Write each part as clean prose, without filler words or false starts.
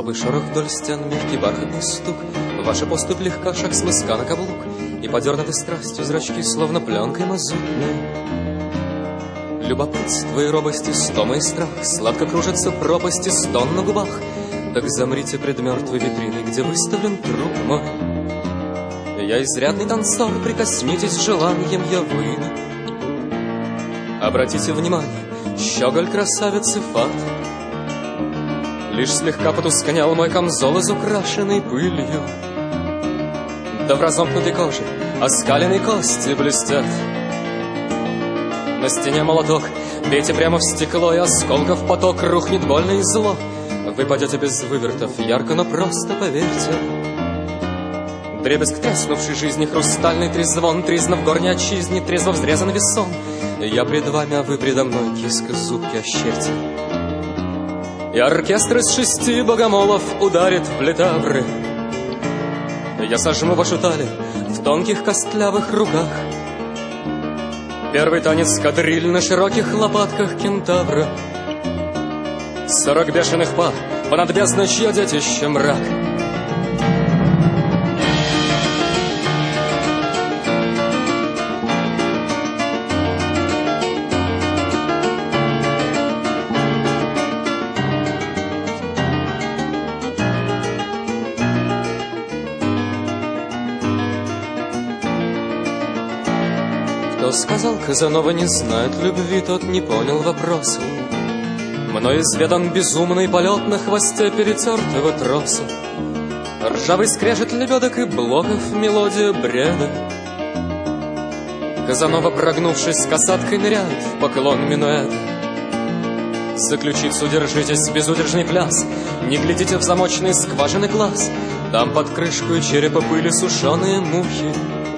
Слабый шорох вдоль стен, мягкий бархатный стук, ваша поступь легка, шаг с мыска на каблук, и подернуты страстью зрачки, словно пленкой мазутной. Любопытство и робости, стома и страх, сладко кружатся пропасти, стон на губах. Так замрите пред мертвой витриной, где выставлен труп мой. Я изрядный танцор, прикоснитесь желанием, я выйду. Обратите внимание, щеголь красавицы фат. Лишь слегка потускнел мой камзол, изукрашенный пылью. Да в разомкнутой коже оскаленные кости блестят. На стене молоток, бейте прямо в стекло, и осколков поток, рухнет больно и зло. Вы падете без вывертов, ярко, но просто поверьте. Дребезг треснувшей жизни, хрустальный трезвон, тризна в горней отчизне, трезво взрезан весон. Я пред вами, а вы предо мной, киска зубки ощерьте. И оркестр из 6 богомолов ударит в литавры. Я сожму вашу талию в тонких костлявых руках. Первый танец кадриль на широких лопатках кентавра. 40 бешеных пар, понад бездной, чье детище мрак. Кто сказал, Казанова не знает любви, тот не понял вопроса. Мною изведан безумный полет на хвосте перетертого троса. Ржавый скрежет лебедок и блоков, мелодия бреда. Казанова, прогнувшись касаткой, ныряет в поклон минуэта. За ключицу держитесь, безудержный пляс, не глядите в замочные скважины глаз. Там под крышкой черепа пыли сушеные мухи.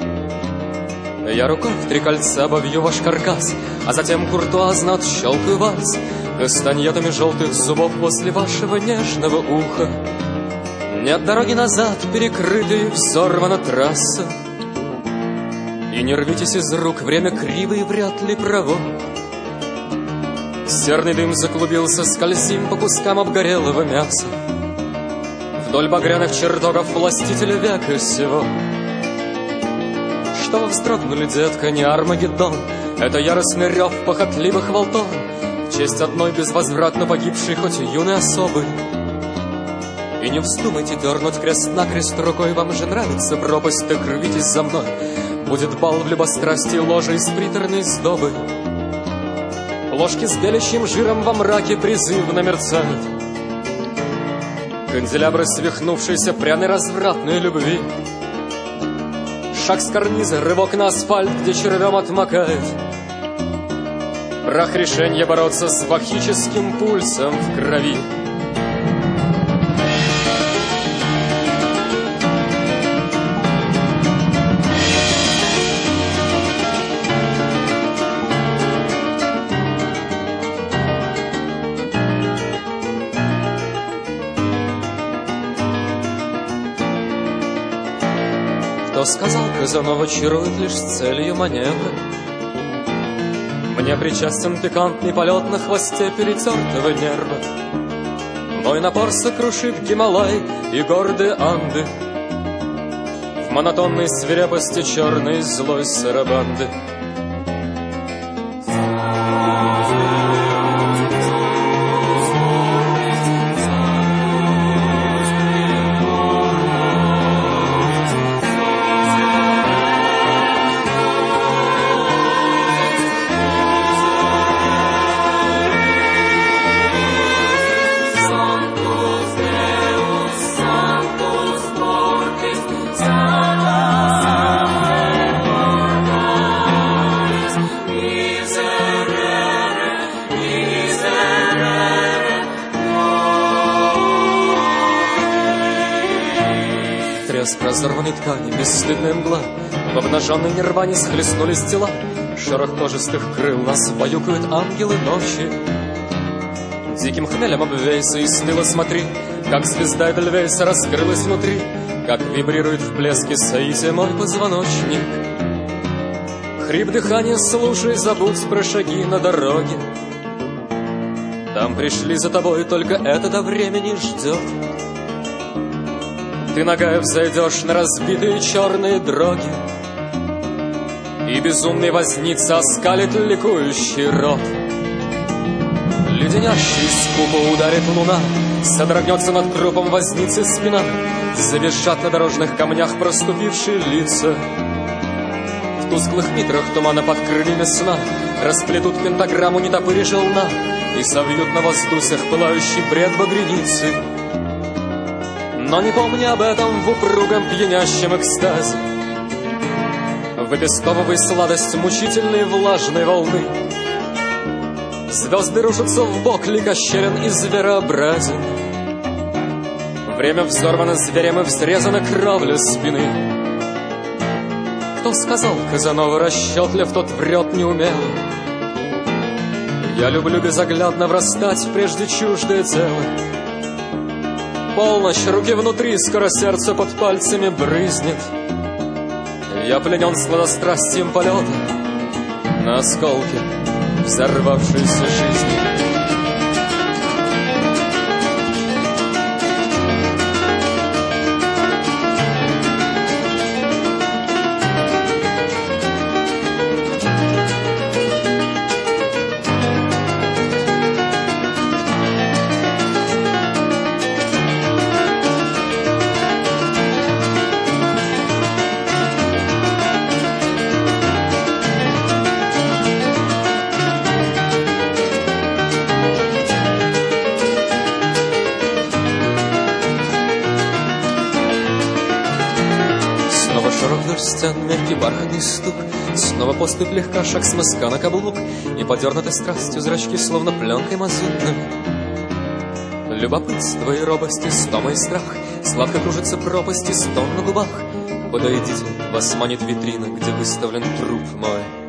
Я рукой в 3 кольца обовью ваш каркас, а затем куртуазно отщелкаю вальс кастаньетами желтых зубов возле вашего нежного уха. Нет дороги назад, перекрыта и взорвана трасса. И не рвитесь из рук, время криво и вряд ли право. Серный дым заклубился, скользим по кускам обгорелого мяса. Вдоль багряных чертогов властителя века сего. Что вы вздрогнули, детка, не Армагеддон, это яростный рев похотливых волтон в честь одной безвозвратно погибшей, хоть юной особы. И не вздумайте дернуть крест-накрест рукой, вам же нравится пропасть, так рвитесь за мной. Будет бал в любострастии, ложа из приторной сдобы. Ложки с белящим жиром во мраке призывно мерцают. Канделябры свихнувшейся пряной развратной любви. Шаг с карниза, рывок на асфальт, где червем отмокает. Прах решения бороться с вахическим пульсом в крови. Кто сказал, Казанова чарует лишь с целью маневра? Мне причастен пикантный полет на хвосте перетертого нерва. Мой напор сокрушит Гималай и гордые Анды в монотонной свирепости черной злой сарабанды. Треск разорванной ткани, бесстыдная мгла, в обнаженной нирване схлестнулись тела. Шорох кожистых крыл нас баюкают ангелы ночи. Диким хмелем обвейся и стыло смотри, как звезда Эдельвейса раскрылась внутри, как вибрирует в блеске соития мой позвоночник. Хрип дыхания слушай, забудь про шаги на дороге. Там пришли за тобой, только это до времени ждет. Ты ногая взойдешь на разбитые черные дороги, и безумный возница оскалит ликующий рот. Леденящий скупо ударит луна, содрогнется над трупом возницы спина, завизжат на дорожных камнях проступившие лица. В тусклых митрах тумана под крыльями сна расплетут пентаграмму нетопыри желна и совьют на воздусях пылающий бред багряницы. Но не помни об этом в упругом пьянящем экстазе, выпестовывай сладость мучительной влажной волны. Звезды рушатся в бок, ликощерен и зверообразен. Время взорвано зверем и взрезана кровля спины. Кто сказал, Казанова расчетлив, тот врет неумело. Я люблю безоглядно врастать в прежде чуждое тело. Полночь, руки внутри, скоро сердце под пальцами брызнет. Я пленен сладострастием полета на осколки взорвавшейся жизни. Широких стен, мягкий бархатный стук, снова поступь легка, шаг с мыска на каблук, и подернуты страстью зрачки, словно пленкой мазутными. Любопытство и робость, истома и страх, сладко кружится пропасть и стон на губах. Подойдите, вас манит витрина, где выставлен труп мой.